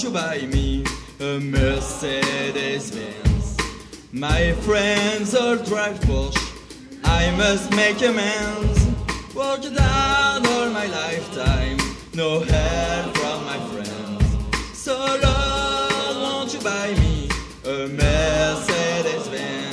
won't you buy me a Mercedes-Benz? My friends all drive Porsche, I must make amends. Worked hard all my lifetime, no help from my friends. So Lord, won't you buy me a Mercedes-Benz?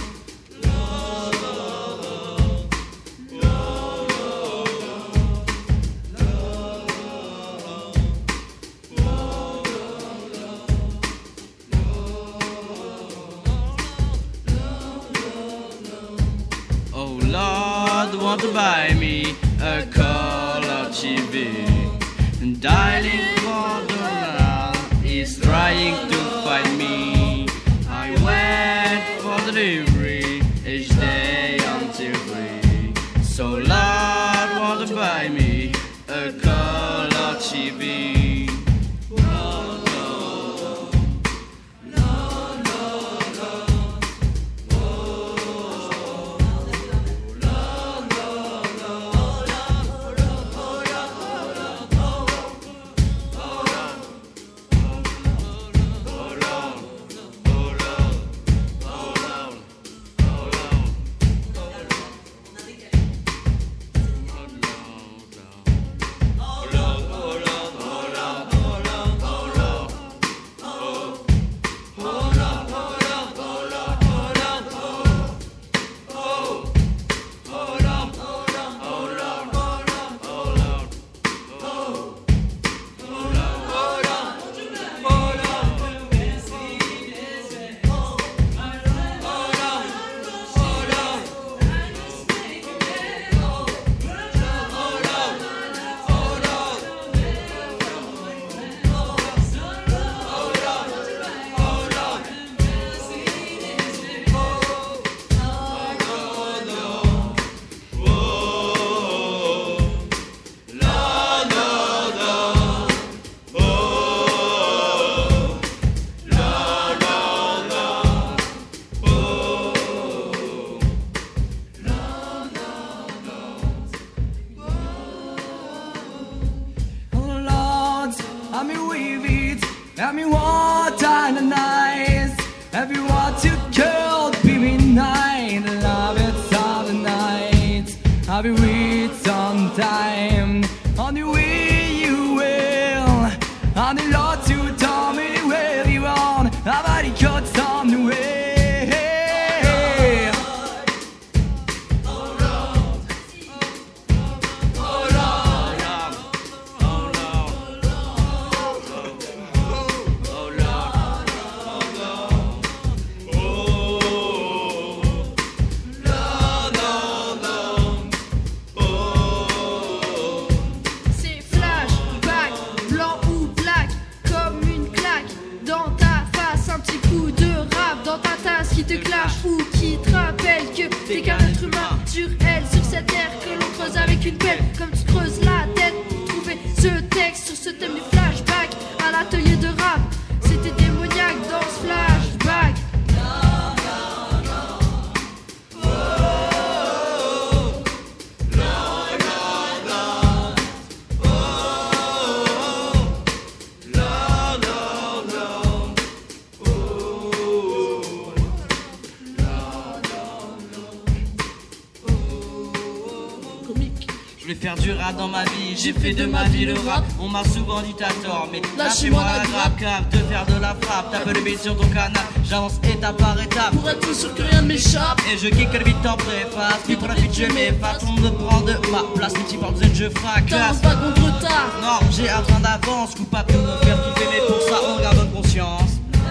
Want to buy me a color TV. Dialing for the man is trying to find me. I wait for delivery each day until 3. So Lord, want to buy me a color TV. Dans ma vie, j'ai fait de ma vie le rap. On m'a souvent dit t'as tort, mais lâchez-moi la grappe. Cave de faire de la frappe, tape le beat sur ton canal. J'avance étape par étape pour être sûr que rien ne m'échappe. Et je kick le beat en préface, puis pour la suite je m'efface. On me prend de ma place, les types en Z je fracasse. T'as pas contre retard. Non, j'ai un train d'avance, coupable de mon faire kiffer, mais pour ça on garde conscience.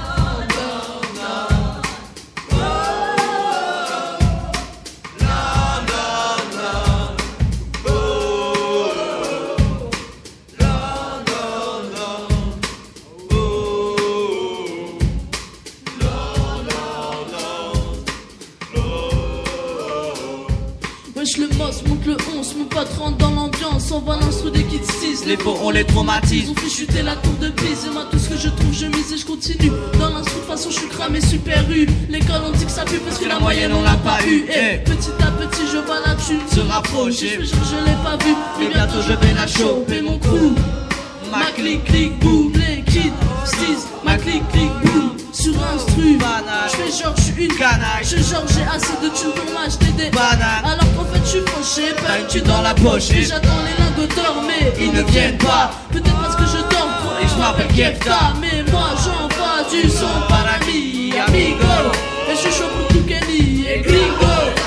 Le boss monte le 11, mon patron dans l'ambiance. On voit l'instru des kids 6. Les pots on les traumatise. Ils ont fait chuter la tour de Pise. Et moi tout ce que je trouve je mise et je continue. Dans l'instru de façon je suis cramé super U. L'école on dit que ça pue parce que la moyenne on l'a pas eu. Et petit à petit je vois la thune se rapprocher. Je l'ai pas vu, mais bientôt je vais la choper. Mon crew, ma clique clique boum. Les kids Steez, ma clic boom. Sur instru, Banane. j'fais genre j'suis une Canaille. Je genre j'ai assez de thunes pour m'acheter des Banane. Alors qu'en fait j'suis fauché, T'as une thune dans la poche Et et j'attends les lingots d'or mais ils ne viennent pas. Peut-être parce que je dors trop et que je m'appelle Kefta. Mais moi j'envoie du son par ami, amigo. Et je suis chaud pour tout Kenny et Gringo.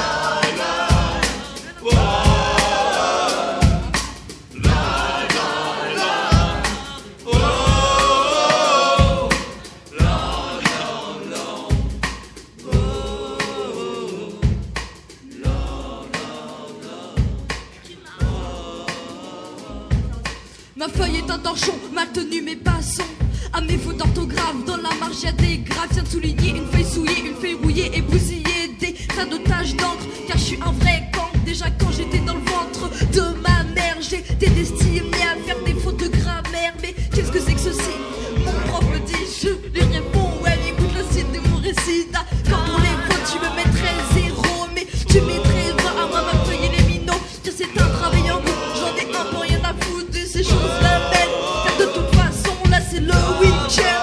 Ma feuille est un torchon, ma tenue mes passons. À mes fautes d'orthographe, dans la marge y'a des graphes. Viens de souligner une feuille souillée, une feuille rouillée et bousillée. Des tas de taches d'encre, car je suis un vrai camp. Déjà quand j'étais dans le ventre de ma mère, j'étais destiné à faire des fautes de grammaire. Mais qu'est-ce que c'est que ceci? Mon prof me dit, je lui réponds, ouais, mais écoute le site de mon récit. Quand pour les fautes, tu me mettrais 0, mais tu mettrais 20 à moi, ma feuille et les minots. Car c'est un travail en groupe, j'en ai un peu rien à foutre de ces choses-là belles. Car de toute façon, là c'est le week-end.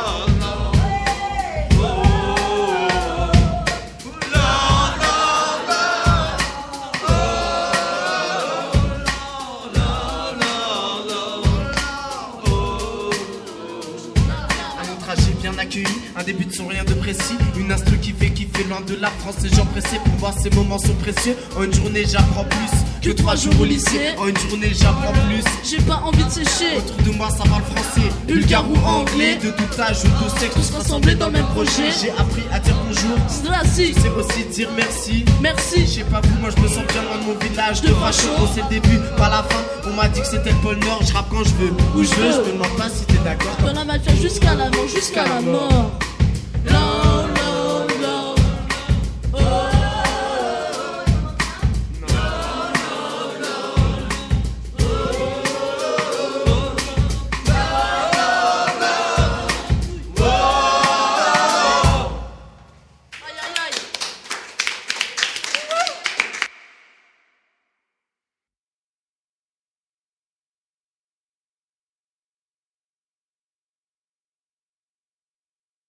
Trajet bien accueilli, un début de son rien de précis. Une instru qui fait loin de la France. Les gens pressés pour voir ces moments sont précieux. En une journée j'apprends plus que 3 jours au lycée. En une journée j'apprends plus. J'ai pas envie de sécher. Autour de moi ça parle français, bulgare ou anglais. De tout âge ou de sexe, On se rassemblait dans le même projet. J'ai appris à dire bonjour. Là si, C'est aussi dire merci. merci. Je sais pas vous, moi je me sens bien loin de mon village de facho. On sait le début, pas la fin. On m'a dit que c'était le pôle Nord. Je rappe quand je veux, où je veux. Je me demande pas si t'es d'accord. Dans la mafia jusqu'à la mort, jusqu'à la mort.